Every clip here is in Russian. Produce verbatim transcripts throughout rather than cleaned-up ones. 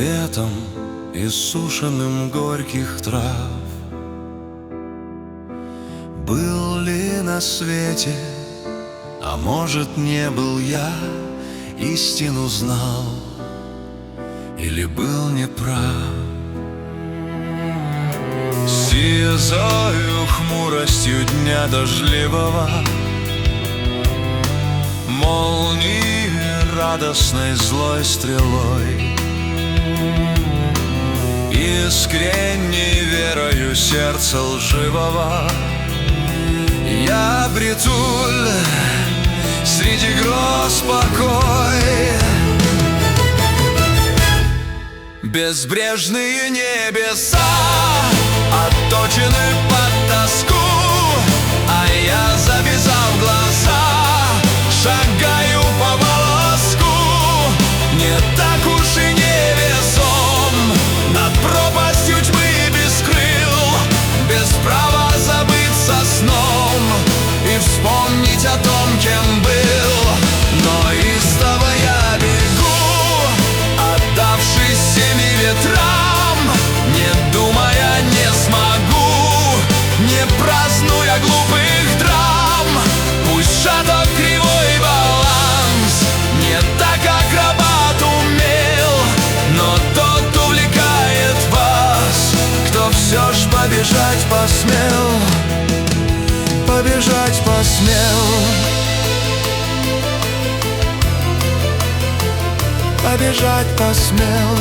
цветом иссушенным горьких трав. Был ли на свете, а может, не был я, истину знал или был неправ? Сизою хмуростью дня дождливого, молнии радостной злой стрелой, искренней верою сердца лживого, я бретуль среди гроз покой. Безбрежные небеса отточены под тоску, а я, завязав глаза, шагаю по волоску. Не так уж и невесом над пропастью тьмы без крыл, без права забыться сном и вспомнить о том, кем был. Но истово я бегу, отдавшись семи ветрам, не думая, не смогу, не празднуя глупых драм. Пусть шаток кривой баланс не так акробат умел, но тот увлекает вас, кто все ж побежать посмел, побежать посмел, побежать посмел.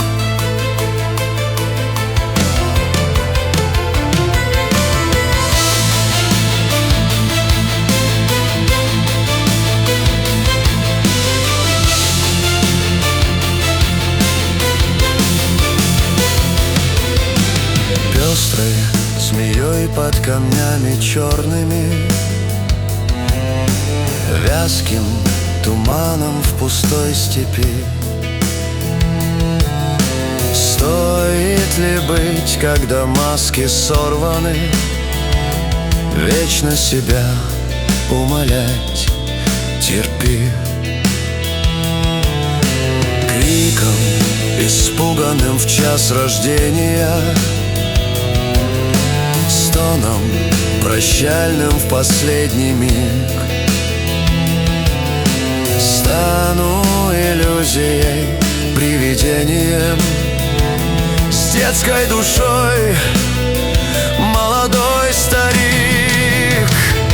Пестрой змеей под камнями черными, вязким туманом в пустой степи. Стоит ли быть, когда маски сорваны, вечно себя умолять? Терпи. Криком испуганным в час рождения, стоном прощальным в последний миг, стану иллюзией, привидением, с детской душой молодой старик.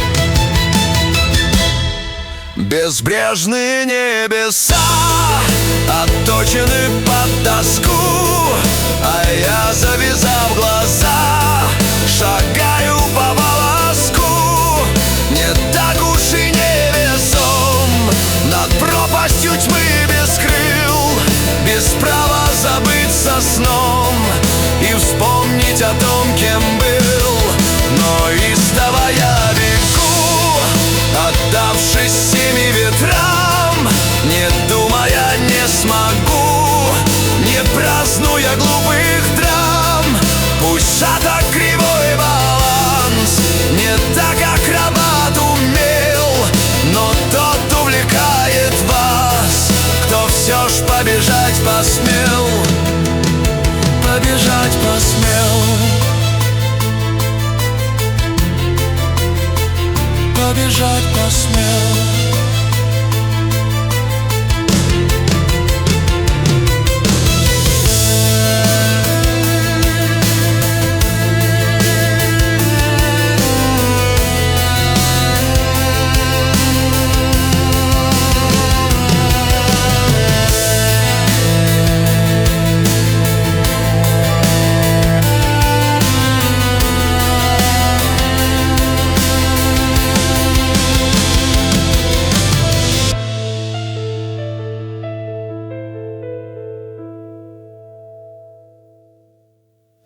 Безбрежные небеса отточены под тоску, а я, завязав глаза, шагаю по волоску. Не так уж и невесом над пропастью тьмы без крыл, без права забыться сном и вспомнить о том, кем был. Но истово я бегу, отдавшись семи ветрам, не думая, не смогу, не празднуя глупых драм. Пусть шаток кривой баланс не так акробат умел, но тот увлекает вас, кто все ж побежать посмел, побежать посмел, побежать посмел.